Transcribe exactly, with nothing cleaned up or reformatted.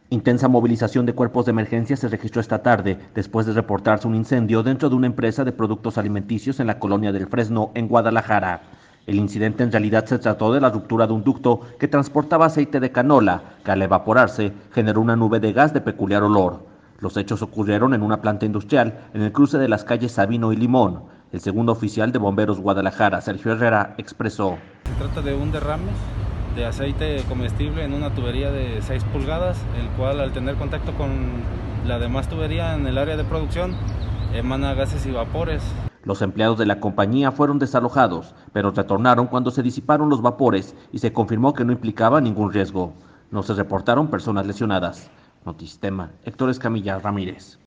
Intensa movilización de cuerpos de emergencia se registró esta tarde después de reportarse un incendio dentro de una empresa de productos alimenticios en la colonia del Fresno, en Guadalajara. El incidente en realidad se trató de la ruptura de un ducto que transportaba aceite de canola, que al evaporarse generó una nube de gas de peculiar olor. Los hechos ocurrieron en una planta industrial en el cruce de las calles Sabino y Limón. El segundo oficial de Bomberos Guadalajara, Sergio Herrera, expresó: Se trata de un derrame de aceite comestible en una tubería de seis pulgadas, el cual al tener contacto con la demás tubería en el área de producción emana gases y vapores. Los empleados de la compañía fueron desalojados, pero retornaron cuando se disiparon los vapores y se confirmó que no implicaba ningún riesgo. No se reportaron personas lesionadas. Notisistema, Héctor Escamilla Ramírez.